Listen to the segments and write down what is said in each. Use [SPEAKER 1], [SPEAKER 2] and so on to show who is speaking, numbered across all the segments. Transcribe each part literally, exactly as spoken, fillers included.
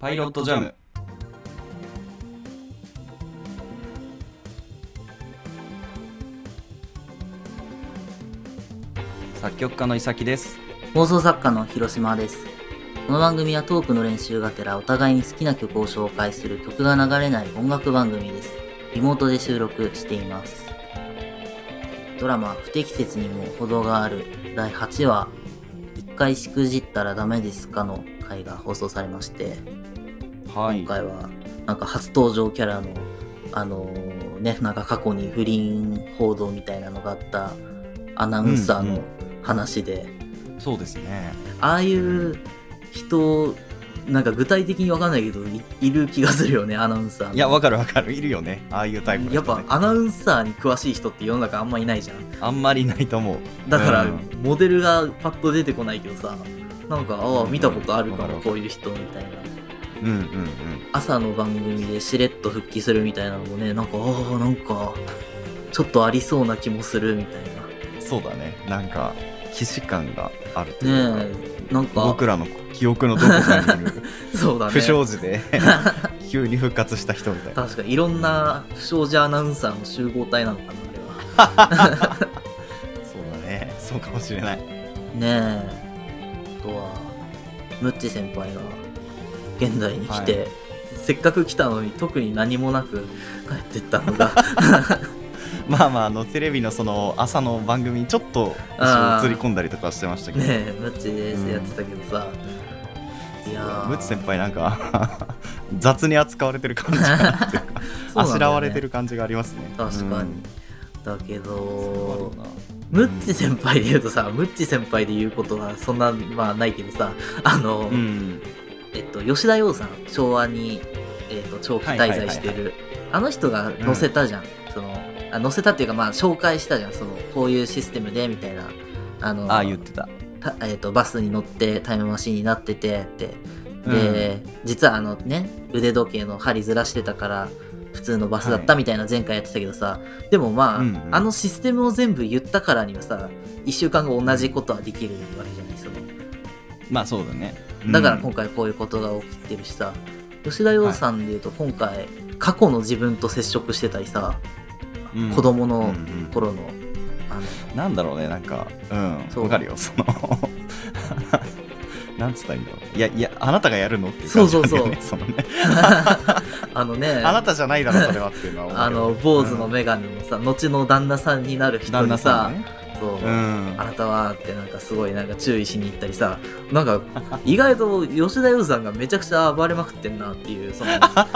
[SPEAKER 1] パイロットジャム。作曲家のいさきです。
[SPEAKER 2] 放送作家の広島です。この番組はトークの練習がてらお互いに好きな曲を紹介する曲が流れない音楽番組です。リモートで収録しています。ドラマ不適切にも程があるだいはちわ、一回しくじったらダメですかの回が放送されまして、はい、今回はなんか初登場キャラのあのー、ねなんか過去に不倫報道みたいなのがあったアナウンサーの話で、
[SPEAKER 1] うんうん、そうですね。
[SPEAKER 2] ああいう人なんか具体的に分かんないけど い, いる気がするよね、アナウンサー。
[SPEAKER 1] いや分かる分かる、いるよね、ああいうタイプの人、ね、
[SPEAKER 2] やっぱアナウンサーに詳しい人って世の中あんまいないじゃん。
[SPEAKER 1] あんまりいないと思う。
[SPEAKER 2] だから、うん、モデルがパッと出てこないけどさ、なんかああ見たことあるかも、うん、こういう人みたいな。
[SPEAKER 1] うんうんうん、
[SPEAKER 2] 朝の番組でしれっと復帰するみたいなのもね、なんかああなんかちょっとありそうな気もするみたいな。
[SPEAKER 1] そうだね、なんか既視感があるというか、ね
[SPEAKER 2] え、なんか
[SPEAKER 1] 僕らの記憶のどこかにいる
[SPEAKER 2] そうだね、
[SPEAKER 1] 不祥事で急に復活した人みたいな。
[SPEAKER 2] 確かにいろんな不祥事アナウンサーの集合体なのかな、あれは。
[SPEAKER 1] そうだね、そうかもしれないね。
[SPEAKER 2] え、あとはムッチ先輩が現代に来て、はい、せっかく来たのに特に何もなく帰ってったのが
[SPEAKER 1] まあまあ、あのテレビのその朝の番組にちょっと映り込んだりとかしてましたけどね。
[SPEAKER 2] えムッチですやってたけどさ、うん、いや
[SPEAKER 1] ムッチ先輩なんか雑に扱われてる感じがあってあしらわれてる感じがありますね。
[SPEAKER 2] 確かに、うん、だけどムッチ先輩で言うとさ、ムッチ先輩で言うことはそんなまあないけどさ、あの、うん、えっと吉田羊さん、昭和に、えっと、長期滞在してる、はいはいはいはい、あの人が載せたじゃん、うん、そのあ載せたっていうかまあ紹介したじゃん、そのこういうシステムでみたいな、あの
[SPEAKER 1] あ言ってた、
[SPEAKER 2] た、えー、とバスに乗ってタイムマシンになっててってで、うん、実はあのね腕時計の針ずらしてたから普通のバスだったみたいな前回やってたけどさ、はい、でもまあ、うんうん、あのシステムを全部言ったからにはさいっしゅうかんご同じことはできるわけじゃない、その
[SPEAKER 1] まあそうだね、
[SPEAKER 2] うん、だから今回こういうことが起きてるしさ、吉田羊さんでいうと今回、はい、過去の自分と接触してたりさ、うん、子供の頃の、うんうん、
[SPEAKER 1] あのなんだろうね、なんかうんわかるよ、そのなんつったらいいんだろう、いやいやあなたがやるのっていう感じなんだよね。そうそうそうそのね
[SPEAKER 2] あのね
[SPEAKER 1] あなたじゃないだろそれはっていうのは
[SPEAKER 2] あの坊主のメガネのさ、うん、後の旦那さんになる人にさ、ね、そう、うん、あなたはってなんかすごいなんか注意しに行ったりさ、なんか意外と吉田羊さんがめちゃくちゃ暴れまくってんなっていう、その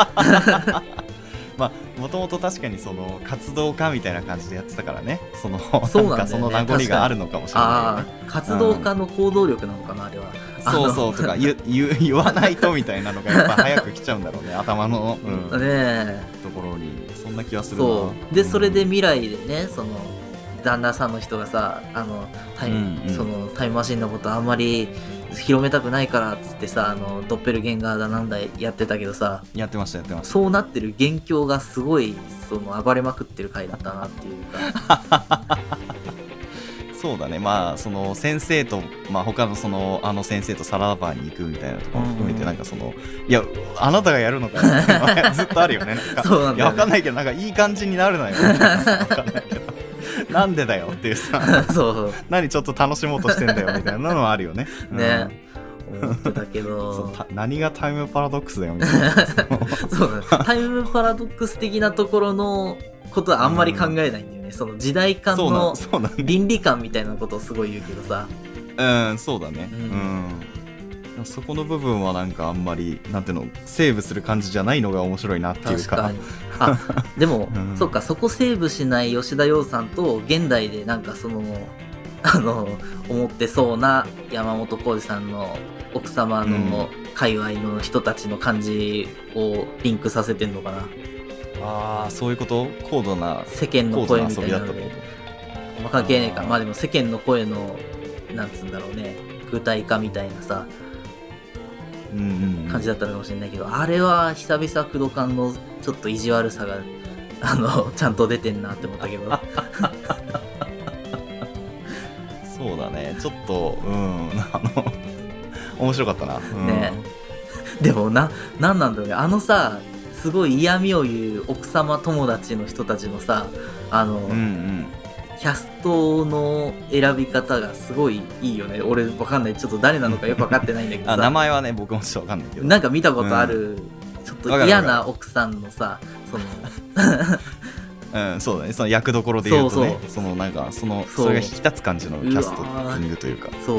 [SPEAKER 1] まあもともと確かにその活動家みたいな感じでやってたからね、その
[SPEAKER 2] そうなんだよね、
[SPEAKER 1] なんかその名残があるのかもしれない、ね、
[SPEAKER 2] あ活動家の行動力なのかな、うん、あれは。
[SPEAKER 1] そうそうとか 言, 言, 言わないとみたいなのがやっぱ早く来ちゃうんだろうね頭の、うん、ねところに。そんな気がするな。
[SPEAKER 2] そうで、それで未来でね、その旦那さんの人がさ、あのタイム、うんうん、そのタイムマシンのことあんまり広めたくないからっつってさ、あのドッペルゲンガーだなんだやってたけどさ、
[SPEAKER 1] やってましたやってました。
[SPEAKER 2] そうなってる元凶がすごいその暴れまくってる回だったなっていうか
[SPEAKER 1] そうだね、まあその先生と、まあ、他のそのあの先生とサラダバーに行くみたいなところも含めて、なんかそのいやあなたがやるのかよずっとあるよね。なんか
[SPEAKER 2] そうなんだよね、
[SPEAKER 1] いやわかんないけどなんかいい感じになるなよわかんないけどなんでだよっていうさ
[SPEAKER 2] そうそう
[SPEAKER 1] 何ちょっと楽しもうとしてんだよみたいなのはあるよね。
[SPEAKER 2] ね、うん、思ってたけど
[SPEAKER 1] そう何がタイムパラドックスだよみたいな
[SPEAKER 2] そうだ、タイムパラドックス的なところのことはあんまり考えないんだよね、うん、その時代感の倫理観みたいなことをすごい言うけどさ、
[SPEAKER 1] うんそうだね、うんうん、そこの部分はなんかあんまりなんていうのセーブする感じじゃないのが面白いなっていうか。
[SPEAKER 2] 確かにあでも、うん、そっか、そこセーブしない吉田羊さんと現代でなんかそのあの思ってそうな山本浩二さんの奥様の界隈の人たちの感じをリンクさせてんのかな。
[SPEAKER 1] ああそういうこと、高度な
[SPEAKER 2] 世間の声みたいなので、まあ、関係ねえか。まあでも世間の声のなんつうんだろうね、具体化みたいなさ、うんうんうん、感じだったのかもしれないけど、あれは久々工藤館のちょっと意地悪さがあのちゃんと出てんなって思ったけど
[SPEAKER 1] そうだね、ちょっとうんあの面白かったな、うん、
[SPEAKER 2] ねでもな、なんなんだろうね。あのさ、すごい嫌味を言う奥様友達の人たちのさ、あの、
[SPEAKER 1] うんうん、
[SPEAKER 2] キャストの選び方がすごいいいよね。俺わかんない。ちょっと誰なのかよくわかってないんだけどさ。
[SPEAKER 1] あ、名前はね、僕もちょっとわかんないけど。
[SPEAKER 2] なんか見たことある、うん、ちょっと嫌な奥さんのさ、その、
[SPEAKER 1] うん、そうだね。その役どころで言うとね、
[SPEAKER 2] そうそう、
[SPEAKER 1] そのなんかそのそれが引き立つ感じのキャストキングというか、
[SPEAKER 2] そう、
[SPEAKER 1] うん、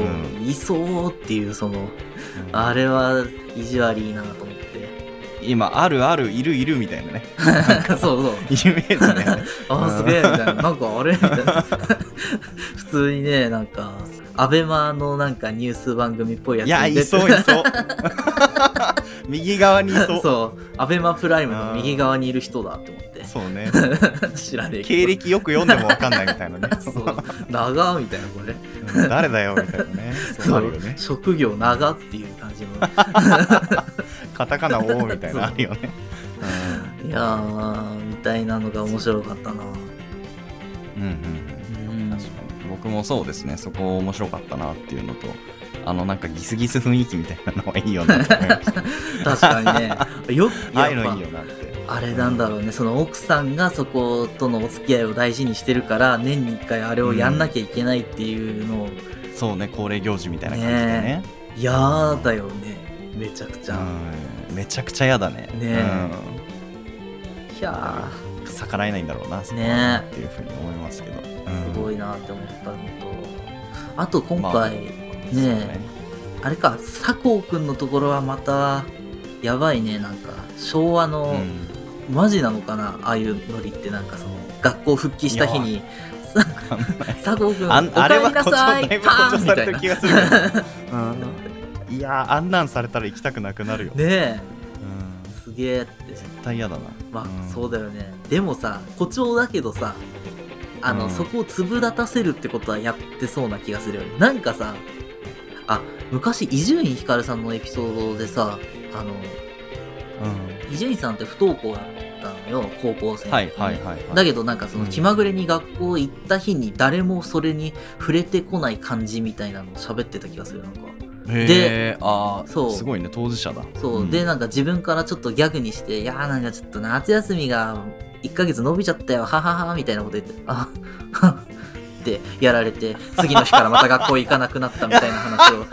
[SPEAKER 2] いそうっていうその、うん、あれは意地悪いいなと思って。
[SPEAKER 1] 今あるあるいるいるみたいなね。
[SPEAKER 2] そうそう。
[SPEAKER 1] イメージね。
[SPEAKER 2] あーすげえみたいな、なんかあれみたいな。普通にね、なんかアベマのなんかニュース番組っぽいやつ。
[SPEAKER 1] いや、いそういそう。右側にいそう。
[SPEAKER 2] そう、アベマプライムの右側にいる人だって思って。
[SPEAKER 1] そうね。
[SPEAKER 2] 知らねえけど。
[SPEAKER 1] 経歴よく読んでもわかんないみたいなね。
[SPEAKER 2] そう、長みたいなこれ。
[SPEAKER 1] うん、誰だよみたいなね。そうあるよね。
[SPEAKER 2] 職業長っていう感じの。
[SPEAKER 1] カタカナおみたいなあるよね。
[SPEAKER 2] うん、いやーみたいなのが面白かったな。
[SPEAKER 1] うんうんうん。確かに僕もそうですね。そこ面白かったなっていうのと。あのなんかギスギス雰囲気みたいなのはいいよなと思いました。
[SPEAKER 2] 確かにね。よ
[SPEAKER 1] ああいうのいいよなって。
[SPEAKER 2] あれなんだろうね、その奥さんがそことのお付き合いを大事にしてるから年にいっかいあれをやんなきゃいけないっていうのを、うん、
[SPEAKER 1] そうね、恒例行事みたいな感じでね。
[SPEAKER 2] いやーだよね、めちゃくちゃ、
[SPEAKER 1] うん、めちゃくちゃやだね。
[SPEAKER 2] ねえ、うん、いや
[SPEAKER 1] ー逆らえないんだろうな、そこは
[SPEAKER 2] ね
[SPEAKER 1] っていうふうに思いますけど、うん、
[SPEAKER 2] すごいなって思ったのと、あと今回、まあ、ねえ、ね、あれか、佐藤くんのところはまたやばいね。なんか昭和の、うん、マジなのかな、ああいうノリって。なんかその学校復帰した日に佐藤くんおかえりなさい、
[SPEAKER 1] だいぶ誇張されてる気がするけど、うん、いやあんなんされたら行きたくなくなるよね
[SPEAKER 2] え、うん、すげえって。
[SPEAKER 1] 絶対嫌だな。
[SPEAKER 2] まあ、うん、そうだよね。でもさ、誇張だけどさ、あの、うん、そこを粒立たせるってことはやってそうな気がするよね。なんかさ、あ、昔伊集院光さんのエピソードでさ、あの伊集院さんって不登校だったのよ、高校生の時に、はいはいはいはい、だけどなんかその気まぐれに学校行った日に誰もそれに触れてこない感じみたいなのを喋ってた気がする。なんか
[SPEAKER 1] で、あー、そうすごいね、当事者だ。
[SPEAKER 2] そう、うん、でなんか自分からちょっとギャグにして、いやーなんかちょっと夏休みがいっかげつ伸びちゃったよ、はははみたいなこと言って、あはってやられて、次の日からまた学校行かなくなったみたいな話を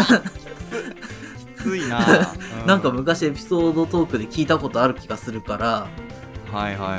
[SPEAKER 1] きついな、
[SPEAKER 2] うん、なんか昔エピソードトークで聞いたことある気がするから、
[SPEAKER 1] はいはいはい。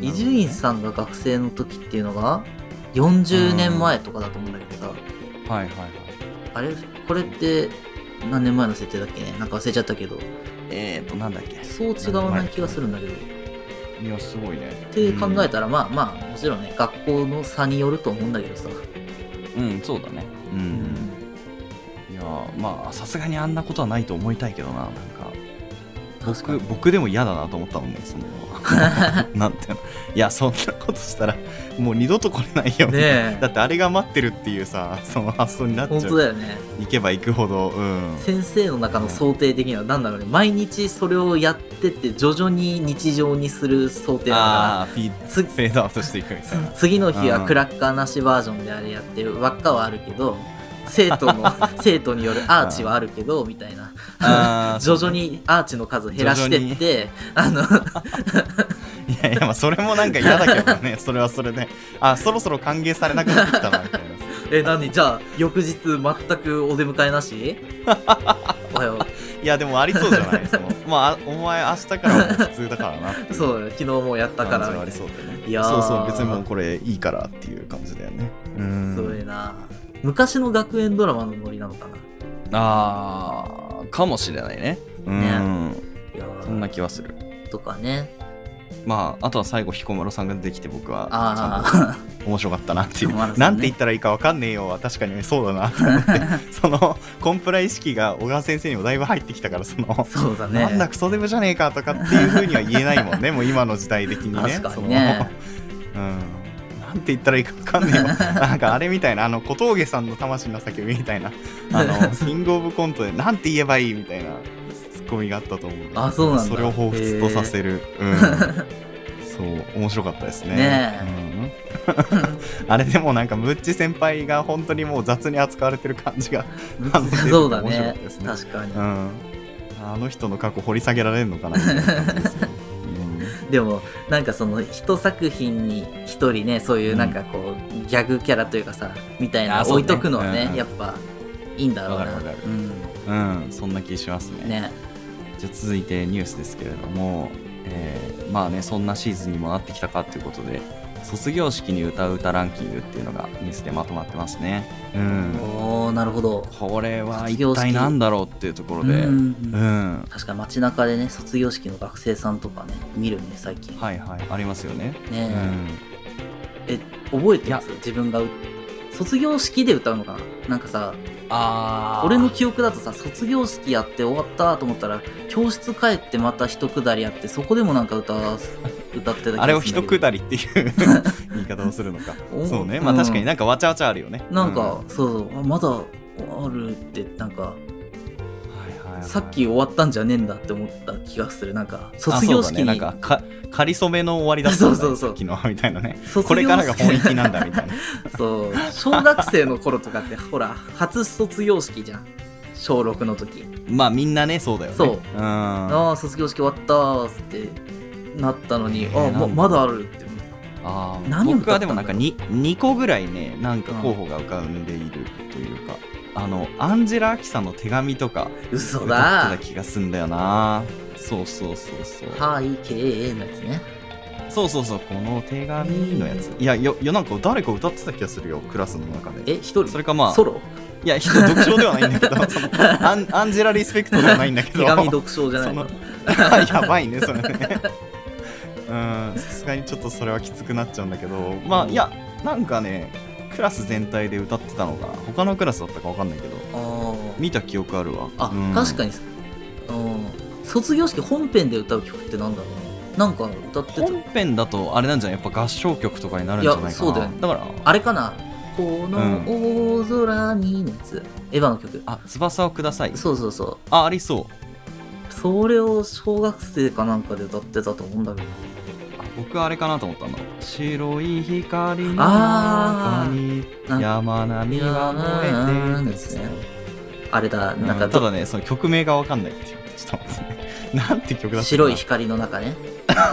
[SPEAKER 2] 伊集院さんが学生の時っていうのがよんじゅうねんまえとかだと思うんだけどさ、
[SPEAKER 1] うん、はいはいはい。
[SPEAKER 2] あれこれって何年前の設定だっけね、なんか忘れちゃったけど、
[SPEAKER 1] えーとなんだっけ、
[SPEAKER 2] そう違わない気がするんだけど、
[SPEAKER 1] いやすごいね
[SPEAKER 2] って考えたら、うん、まあまあもちろんね、学校の差によると思うんだけどさ、
[SPEAKER 1] うんそうだね、うん、うん、いやまあさすがにあんなことはないと思いたいけどな。なんか僕僕でも嫌だなと思ったもんね、そのなんていうの、いやそんなことしたらもう二度と来れないよね。だってあれが待ってるっていうさ、その発想になっちゃう。
[SPEAKER 2] 本当だよね。
[SPEAKER 1] 行けば行くほど、うん、
[SPEAKER 2] 先生の中の想定的には何だろうね、毎日それをやってって徐々に日常にする想定だから、
[SPEAKER 1] あフィフェードアウトしていくみたいな。
[SPEAKER 2] 次の日はクラッカーなしバージョンであれやってる輪っかはあるけど、生徒の生徒によるアーチはあるけどみたいな、あ徐々にアーチの数減らしてって、あのい
[SPEAKER 1] やいや、まあそれもなんか嫌だけどね。それはそれで、あそろそろ歓迎されなくなってきたなみたいな。
[SPEAKER 2] え、何じゃあ翌日全くお出迎えなしおはよう。
[SPEAKER 1] いやでもありそうじゃない。そのまあお前明日からはもう普通だからなっていう。
[SPEAKER 2] そうだね、昨日もうやったから
[SPEAKER 1] ありそうだよね。
[SPEAKER 2] いや
[SPEAKER 1] そうそう、別にもうこれいいからっていう感じだよね。うん、
[SPEAKER 2] すごいな。昔の学園ドラマのノリなのかな。
[SPEAKER 1] あーかもしれないね。うん、ね、
[SPEAKER 2] いや
[SPEAKER 1] そんな気はする。
[SPEAKER 2] とかね。
[SPEAKER 1] まああとは最後彦摩呂さんが出てきて、僕は
[SPEAKER 2] あ
[SPEAKER 1] 面白かったなっていう、ね、なんて言ったらいいか分かんねえよは確かにそうだなと思ってそのコンプラ意識が小川先生にもだいぶ入ってきたから、その
[SPEAKER 2] そうだ、ね、
[SPEAKER 1] なんだクソデブじゃねえかとかっていう風には言えないもんねもう今の時代的にね。
[SPEAKER 2] 確かにね。
[SPEAKER 1] そのうんなんて言ったらいいか分かんねえよなんかあれみたいな、あの小峠さんの魂の叫びみたいな、あのキングオブコントでなんて言えばいいみたいなツッコミがあったと思う。
[SPEAKER 2] あ、そうなんだ。
[SPEAKER 1] それを彷彿とさせる、うん、そう面白かったですね。
[SPEAKER 2] ね
[SPEAKER 1] うん、あれでもなんかムッチ先輩が本当にもう雑に扱われてる感じが
[SPEAKER 2] そうだね、確かに、
[SPEAKER 1] うん、 あの人の過去掘り下げられるのかなみたいな感じですけど、うん、
[SPEAKER 2] でもなんかその一作品に一人ねそういうなんかこう、うん、ギャグキャラというかさみたいな置いとくのはね、うん、やっぱいいんだろうな。
[SPEAKER 1] わかるわかる、うん、うん、そんな気しますね。
[SPEAKER 2] ね。
[SPEAKER 1] じゃあ続いてニュースですけれども、えー、まあねそんなシーズンにもなってきたかということで卒業式に歌う歌ランキングっていうのがニュースでまとまってますね。うん、
[SPEAKER 2] おーなるほど。
[SPEAKER 1] これは一体なんだろうっていうところで、うん、うん、
[SPEAKER 2] 確かに街中でね卒業式の学生さんとかね見るね最近。
[SPEAKER 1] はいはいありますよね。
[SPEAKER 2] ねえ、うん、え覚えてます？自分が卒業式で歌うのかな。なんかさあ俺の記憶だとさ卒業式やって終わったと思ったら教室帰ってまた一くだりやってそこでもなんか歌歌ってた気がするんだけど
[SPEAKER 1] あれを一くだりっていう言い方をするのかそうねまあ確かになんかわちゃわちゃあるよね。
[SPEAKER 2] なんか、うん、そうそうまだあるってなんか、はいはいはい、さっき終わったんじゃねえんだって思った気がする。なんか卒業式に、ね、
[SPEAKER 1] なんかか仮初めの終わりだったんだ、ね、そうそうそう昨日みたいなねこれからが本域なんだみたいな
[SPEAKER 2] そう小学生の頃とかってほら初卒業式じゃん小ろくの時。
[SPEAKER 1] まあみんなねそうだよね。そう、うん、
[SPEAKER 2] ああ卒業式終わったーってなったのに、えー、あままだあるって
[SPEAKER 1] あ何僕はでもなんか 2, にこぐらいねなんか候補が浮かんでいるというか、うん、あのアンジェラ・アキさんの手紙とか
[SPEAKER 2] 嘘だ
[SPEAKER 1] 歌ってた気がすんだよな。そうそうそうそう
[SPEAKER 2] 背景のやつね。
[SPEAKER 1] そうそうそうこの手紙のやついやよよなんか誰か歌ってた気がするよクラスの中で。
[SPEAKER 2] え一人
[SPEAKER 1] それかまあ
[SPEAKER 2] ソロ
[SPEAKER 1] いや人独唱ではないんだけどそのア, ンアンジェラ・リスペクトではないんだけど
[SPEAKER 2] 手紙独唱じゃないの
[SPEAKER 1] やばいねそれねうんさすがにちょっとそれはきつくなっちゃうんだけどまあいやなんかねクラス全体で歌ってたのが他のクラスだったか分かんないけどあ見た記憶あるわ。
[SPEAKER 2] あ、
[SPEAKER 1] うん、
[SPEAKER 2] 確かに卒業式本編で歌う曲ってなんだろうね。なんか歌ってた
[SPEAKER 1] 本編だとあれなんじゃないやっぱ合唱曲とかになるんじゃないかな。いや
[SPEAKER 2] そうだよね。
[SPEAKER 1] だから
[SPEAKER 2] あれかなこの大空にのやつ、うん、エヴァの曲
[SPEAKER 1] あ翼をください。
[SPEAKER 2] そうそうそう
[SPEAKER 1] あありそう
[SPEAKER 2] それを小学生かなんかで歌ってたと思うんだけど
[SPEAKER 1] あ僕はあれかなと思ったの白い光の中に山並みが燃えてですね。
[SPEAKER 2] あれだなんか、
[SPEAKER 1] うん、ただねその曲名が分かんないっていうちょっと待ってねなんて曲だった
[SPEAKER 2] 白い光の中ね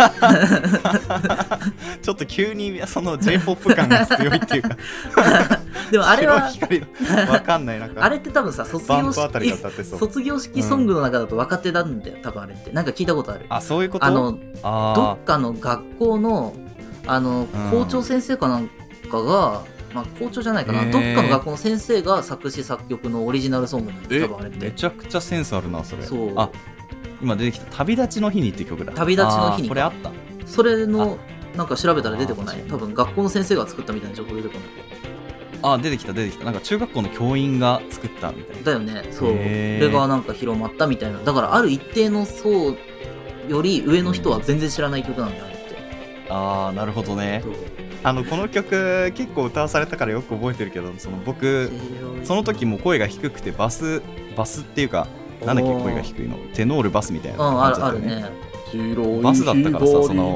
[SPEAKER 1] ちょっと急にその J-ポップ 感が強いっていうか
[SPEAKER 2] でもあれは
[SPEAKER 1] 白い光のわかんないなんか
[SPEAKER 2] あれって多分さ卒業式卒業式ソングの中だと若手なんだよ、うん、多分あれってなんか聞いたことある。
[SPEAKER 1] あそういうこと。
[SPEAKER 2] あのあどっかの学校のあの校長先生かなんかが、うんまあ、校長じゃないかな、どっかの学校の先生が作詞作曲のオリジナルソングなんで多分あれって
[SPEAKER 1] めちゃくちゃセンスあるなそれ。
[SPEAKER 2] そう
[SPEAKER 1] あ今出てきた旅立ちの日にって曲だ。
[SPEAKER 2] 旅立ちの日に
[SPEAKER 1] これあった
[SPEAKER 2] それのなんか調べたら出てこない。多分学校の先生が作ったみたいな情報出てこない。
[SPEAKER 1] あ出てきた出てきたなんか中学校の教員が作ったみたいな
[SPEAKER 2] だよね。そうそれがなんか広まったみたいな。だからある一定の層より上の人は全然知らない曲なんだよって。
[SPEAKER 1] ああなるほどね。あのこの曲結構歌わされたからよく覚えてるけどその僕その時も声が低くてバスバスっていうかなんだっけ声が低いのテノールバスみたいな感じだったよね。バスだったからさその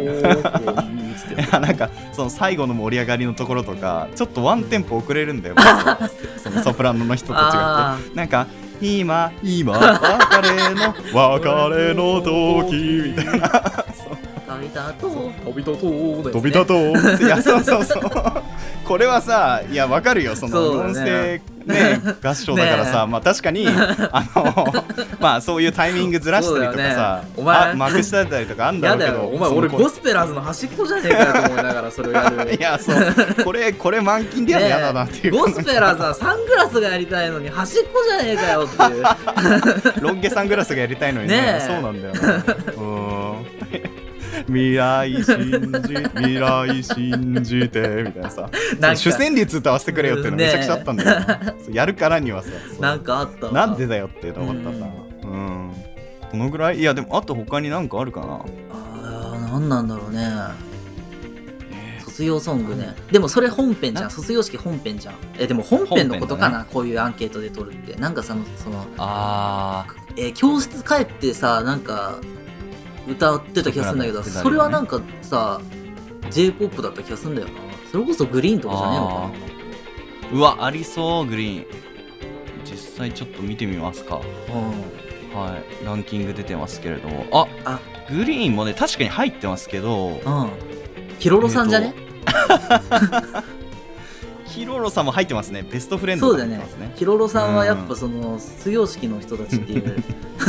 [SPEAKER 1] なんかその最後の盛り上がりのところとかちょっとワンテンポ遅れるんだよそのソプラノの人と違ってなんか今今別れの別れの時みたいな
[SPEAKER 2] 飛び立とう
[SPEAKER 1] 飛び立とう飛び立とういやそうそうそうこれはさいやわかるよその音声ね合唱だからさまあ確かにあのまあそういうタイミングずらしたりとかさお前まくしたりとかあんだろうけど
[SPEAKER 2] お前俺ゴスペラーズの端っこじゃねえかよと思いながらそれをやる
[SPEAKER 1] いやそうこれこれ満勤でやるのやだなっていう
[SPEAKER 2] ゴスペラーズはサングラスがやりたいのに端っこじゃねえかよっていう
[SPEAKER 1] ロン毛サングラスがやりたいのにねそうなんだよなうん未来信じ未来信じてみたいなさな主旋律歌わせてくれよっていうのめちゃくちゃあったんだよ、ね、やるからにはさ
[SPEAKER 2] なんかあったわ
[SPEAKER 1] なんでだよっていうのがあったさうん、うん、このぐらいいやでもあと他になんかあるかな
[SPEAKER 2] あーなんなんだろうね、えー、卒業ソングねでもそれ本編じゃん卒業式本編じゃんえでも本編のことかな、ね、こういうアンケートで取るってなんかそのその
[SPEAKER 1] あ
[SPEAKER 2] ー、えー、教室帰ってさなんか歌ってた気がするんだけど、ね、それはなんかさ J-ポップ だった気がするんだよなそれこそグリーンとかじゃねえのかな
[SPEAKER 1] うわありそうグリーン実際ちょっと見てみますか、
[SPEAKER 2] うん、
[SPEAKER 1] はいランキング出てますけれども、あ
[SPEAKER 2] あ
[SPEAKER 1] グリーンもね確かに入ってますけど、
[SPEAKER 2] うんキロロさんじゃね、
[SPEAKER 1] キロロさんも入ってますね。ベストフレンド
[SPEAKER 2] そうだよね
[SPEAKER 1] が入ってますね。
[SPEAKER 2] キロロさんはやっぱその卒業式の人たちっていう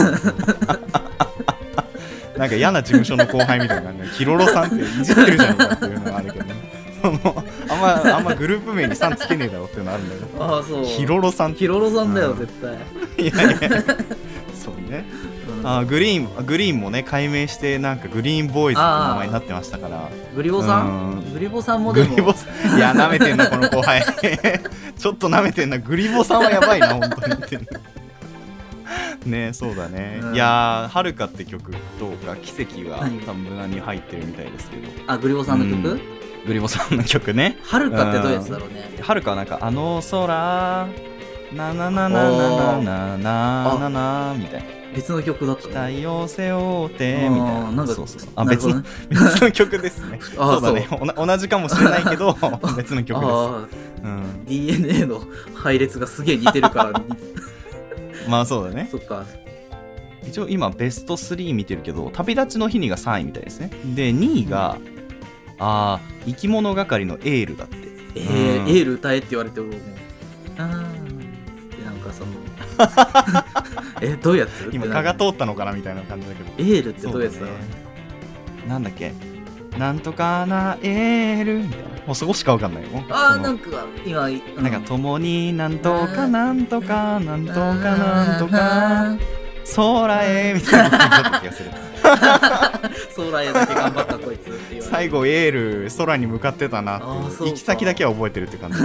[SPEAKER 1] なんか嫌な事務所の後輩みたいな感じでキロロさんっていじってるじゃんかっていうのがあるけどね。そのあんまあんまグループ名にさんつけねえだろっていうのあるんだけど。
[SPEAKER 2] ああそう
[SPEAKER 1] キロロさんって
[SPEAKER 2] キロロさんだよ、
[SPEAKER 1] うん
[SPEAKER 2] 絶対、
[SPEAKER 1] いやいやそうね。
[SPEAKER 2] うん、
[SPEAKER 1] あグリーングリーンもね改名してなんかグリーンボーイズって名前になってましたから。
[SPEAKER 2] グリボさ
[SPEAKER 1] うん
[SPEAKER 2] んグリボさんもでも
[SPEAKER 1] グリボさんいや舐めてんなこの後輩ちょっと舐めてんな。グリボさんはやばいな本当にってねそうだね、うん、いやーはるかって曲とか奇跡が多分無難に入ってるみたいですけど、
[SPEAKER 2] あグリボさんの曲、うん、
[SPEAKER 1] グリボさんの曲ね。
[SPEAKER 2] はるかってどういうやつだろうね。
[SPEAKER 1] はるかはなんかあの空ななななななななななみたいな
[SPEAKER 2] 別の曲だったね。
[SPEAKER 1] 期待を背負ってみたいな。
[SPEAKER 2] なんか
[SPEAKER 1] そうそうあ別の、ね、別の曲ですね。そうだねお同じかもしれないけど別の曲です。あ、
[SPEAKER 2] うん、ディーエヌエー の配列がすげえ似てるから
[SPEAKER 1] まあそうだね。
[SPEAKER 2] そっか。
[SPEAKER 1] 一応今ベストスリー見てるけど旅立ちの日にがさんいみたいですね。でにいが、うん、あ生き物係のエールだって。
[SPEAKER 2] えーうん、エール歌えって言われてもあーってなんかそのえどういうやつ
[SPEAKER 1] 今蚊が通ったのかなみたいな感じだけど。
[SPEAKER 2] エールってどういうやつだろう、ね、
[SPEAKER 1] なんだっけなんとかなエールみたいな。もうそこしかわかんないよ。
[SPEAKER 2] あーなんか今、うん、
[SPEAKER 1] なんか共になんとかなんとかなんとかなんとか空へみたいな感じだった気がする
[SPEAKER 2] 空へだけ頑張ったこいつって言われる。
[SPEAKER 1] 最後エール空に向かってたなって行き先だけは覚えてるって感じ、うん、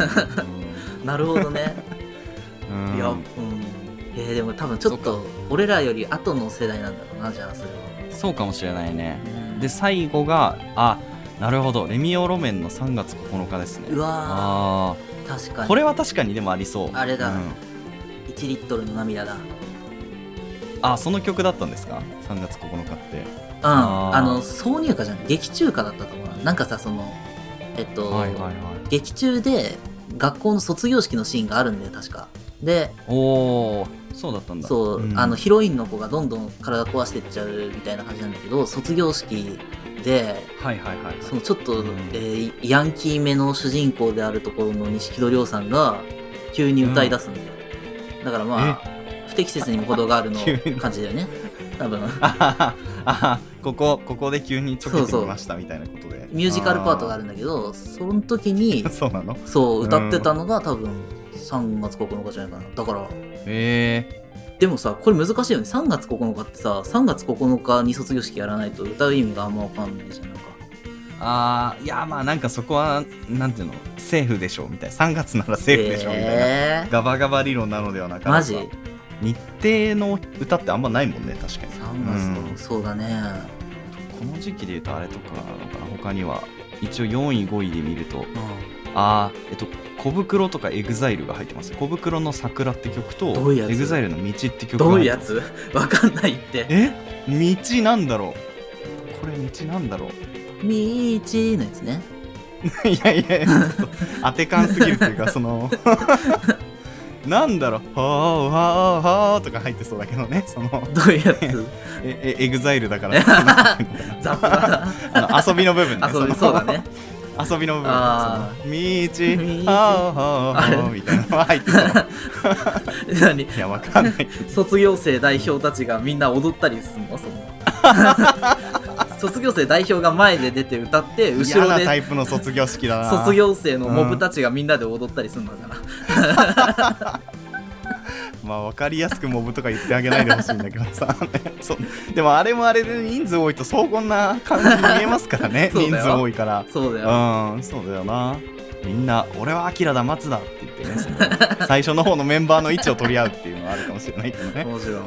[SPEAKER 2] なるほどねうんいや、うん、えー、でも多分ちょっと俺らより後の世代なんだろうな。じゃあそれは
[SPEAKER 1] そうかもしれないね、うん、で最後があなるほどレミオロメンのさんがつここのかですね。
[SPEAKER 2] うわ
[SPEAKER 1] あ
[SPEAKER 2] 確かに
[SPEAKER 1] これは確かにでもありそう。
[SPEAKER 2] あれだ、
[SPEAKER 1] うん、
[SPEAKER 2] いちリットルの涙だ。
[SPEAKER 1] あその曲だったんですかさんがつここのかって。
[SPEAKER 2] うんあ, あの挿入歌じゃん劇中歌だったと思うな。なんかさそのえっと、はいはいはい、劇中で学校の卒業式のシーンがあるんだよ確か。で
[SPEAKER 1] おーそうだったんだ。
[SPEAKER 2] そう、
[SPEAKER 1] うん、
[SPEAKER 2] あのヒロインの子がどんどん体壊してっちゃうみたいな感じなんだけど卒業式で、
[SPEAKER 1] はいはいはいはい、
[SPEAKER 2] そのちょっと、
[SPEAKER 1] うん
[SPEAKER 2] えー、ヤンキーめの主人公であるところの錦戸亮さんが急に歌い出すんだよ、うん、だからまあ不適切にも程があるの感じだよね多分
[SPEAKER 1] ああここここで急にちょけてみましたみたいなことで
[SPEAKER 2] ミュージカルパートがあるんだけどその時に
[SPEAKER 1] そうなの
[SPEAKER 2] そう歌ってたのが多分さんがつここのかじゃないかな。だから
[SPEAKER 1] えー、
[SPEAKER 2] でもさこれ難しいよね。さんがつここのかってささんがつここのかに卒業式やらないと歌う意味があんま分かんないじゃん。なんか
[SPEAKER 1] あーいやまあなんかそこはなんていうのセーフでしょみたいな。さんがつならセーフでしょみたいな、えー、ガバガバ理論なのではなかった。
[SPEAKER 2] マジ
[SPEAKER 1] 日程の歌ってあんまないもんね確かに。
[SPEAKER 2] さんがつの、うん、そうだね。
[SPEAKER 1] この時期で言うとあれとかなのかな。他には一応よんいごいで見ると、うん、あーえっと小袋とかエグザイルが入ってます。小袋の桜って曲と
[SPEAKER 2] どういうやつエ
[SPEAKER 1] グザイルの道って曲
[SPEAKER 2] がどういうやつわかんないって。
[SPEAKER 1] え道なんだろうこれ道なんだろう
[SPEAKER 2] 道のやつね
[SPEAKER 1] いやいやちょっと当て感すぎるっていうかそのなんだろうはーはーはーとか入ってそうだけどね。その
[SPEAKER 2] どういうやつ
[SPEAKER 1] ええエグザイルだから
[SPEAKER 2] 雑だ
[SPEAKER 1] あの遊びの部分ね。
[SPEAKER 2] 遊びそうだね
[SPEAKER 1] 遊びの部分あその道はーはーはーみたいなのが入ってそう何いやわかんないけど
[SPEAKER 2] 卒業生代表たちがみんな踊ったりするのその卒業生代表が前で出て歌って後ろで
[SPEAKER 1] 嫌なタイプの卒業式だな。
[SPEAKER 2] 卒業生のモブたちがみんなで踊ったりするのかな、
[SPEAKER 1] うん、まあ分かりやすくモブとか言ってあげないでほしいんだけどさそうでもあれもあれで人数多いと荘厳な感じに見えますからね人数多いから
[SPEAKER 2] そうだよ、
[SPEAKER 1] うん、そうだよな。みんな俺はアキラだ松だって言ってねその最初の方のメンバーの位置を取り合うっていうのはあるかもしれないけどね。
[SPEAKER 2] もちろん、うん、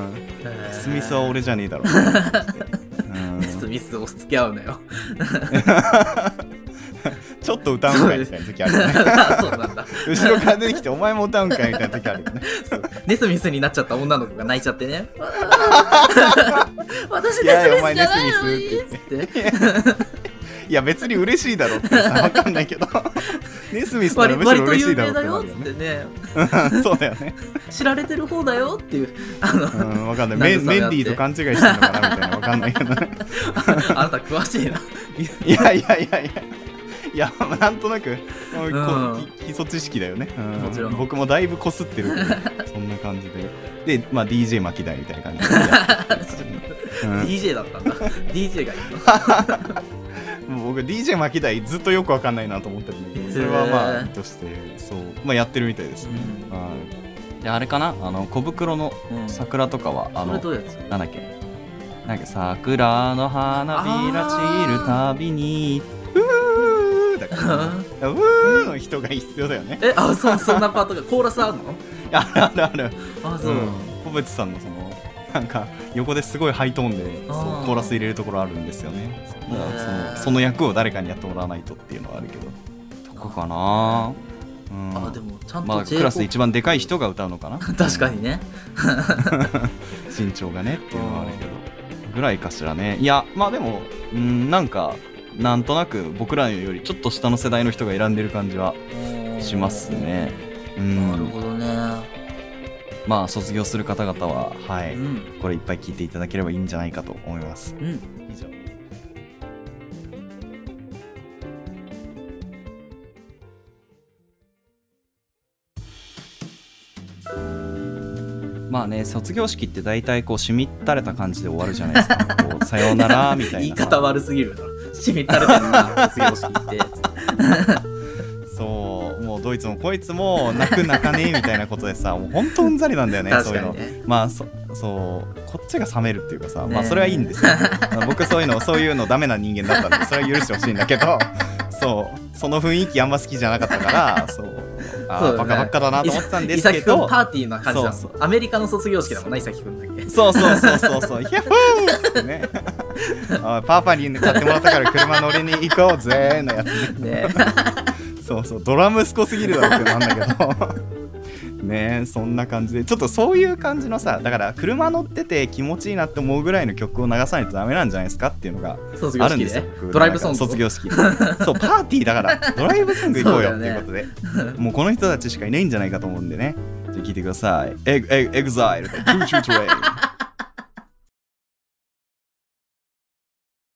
[SPEAKER 1] スミスは俺じゃねえだろう
[SPEAKER 2] スミスを付き合うのよ
[SPEAKER 1] ちょっと歌うんかいみたいな時あるよね
[SPEAKER 2] そうなんだ
[SPEAKER 1] 後ろから出てきてお前も歌うんかいみたいな時あるよね
[SPEAKER 2] ネスミスになっちゃった女の子が泣いちゃってね私ネスミスじゃないのにって
[SPEAKER 1] いや別に嬉しいだろってさ分かんないけどネスミスならむしろ
[SPEAKER 2] 割と
[SPEAKER 1] 嬉しい
[SPEAKER 2] 有名だ
[SPEAKER 1] だろうってなる
[SPEAKER 2] よっつって
[SPEAKER 1] よね。
[SPEAKER 2] ね
[SPEAKER 1] そうだよね。
[SPEAKER 2] 知られてる方だよっていうあの、
[SPEAKER 1] うん、わかんない。メンメンディーと勘違いしてるのかなみたいな、わかんないけどね。
[SPEAKER 2] あなた詳しいな。
[SPEAKER 1] いやいやいやいや。いや、なんとなく、
[SPEAKER 2] ん
[SPEAKER 1] こ基礎知識だよね、うん、
[SPEAKER 2] もちろん
[SPEAKER 1] 僕もだいぶこすってるけどそんな感じでで、まあ、ディージェー 巻き台みたいな感じでやってるんですよね、うん
[SPEAKER 2] ディージェー だったんだ。 ディージェー がいいの。
[SPEAKER 1] もう僕 ディージェー 巻き台ずっとよくわかんないなと思ってるんだけど、それはまあいいとしてそう、まあ、やってるみたいですね、うんはい、であれかな、あの小袋の桜とかは、うん、あの
[SPEAKER 2] それどういうやつ
[SPEAKER 1] なんだっけ、なんか桜の花びら散るたびにだからウーの人が必要だよね。
[SPEAKER 2] え、あ、そう、そんなパートがコーラスあるの？
[SPEAKER 1] あるあるある。
[SPEAKER 2] あ、そう。
[SPEAKER 1] 小渕さんのそのなんか横ですごいハイトーンでそうコーラス入れるところあるんですよね。そのその役を誰かにやってもらわないとっていうのはあるけど、どこかな。うん、
[SPEAKER 2] あ、でもちゃんと、
[SPEAKER 1] まあ、クラスで一番でかい人が歌うのかな。
[SPEAKER 2] 確かにね。
[SPEAKER 1] 身長がねっていうのはあるけど、ぐらいかしらね。いや、まあでも、うん、なんか。なんとなく僕らよりちょっと下の世代の人が選んでる感じはしますね。うん、
[SPEAKER 2] なるほどね。
[SPEAKER 1] まあ卒業する方々は、はい、うん、これいっぱい聞いていただければいいんじゃないかと思います。うん、以上。まあね、卒業式って大体こうしみったれた感じで終わるじゃないですか。こうさようならみたいな。
[SPEAKER 2] 言い方悪すぎるな。しみったれてるな、卒業式って。
[SPEAKER 1] そう、もうどいつもこいつも泣く泣かねえみたいなことでさ、もうほんとうんざりなんだよね、そういうの。まあそそうこっちが冷めるっていうかさ、まあそれはいいんですよ。僕そういうのそういうのダメな人間だったんで、それは許してほしいんだけど、そうその雰囲気あんま好きじゃなかったから、そう。あー、ね、バカばっかだなと思ってたんですけど、
[SPEAKER 2] パーティーな感じだもん。そうそう、アメリカの卒業式だもんな、伊崎くんだっけ。
[SPEAKER 1] そうそうそうそうそう、ヒャッホーってね。あ、パパに買ってもらったから車乗りに行こうぜーのやつね。ねそうそう、ドラ息子すぎるだろってなんだけど。ねえ、そんな感じでちょっとそういう感じのさ、だから車乗ってて気持ちいいなって思うぐらいの曲を流さないとダメなんじゃないですかっていうのがあるんですよ。
[SPEAKER 2] ドライブソング、
[SPEAKER 1] 卒業式そうパーティーだからドライブソング行こうよっていうことで、ね、もうこの人たちしかいないんじゃないかと思うんでね、じゃあ聴いてください。エグザイルとチューチュートレイン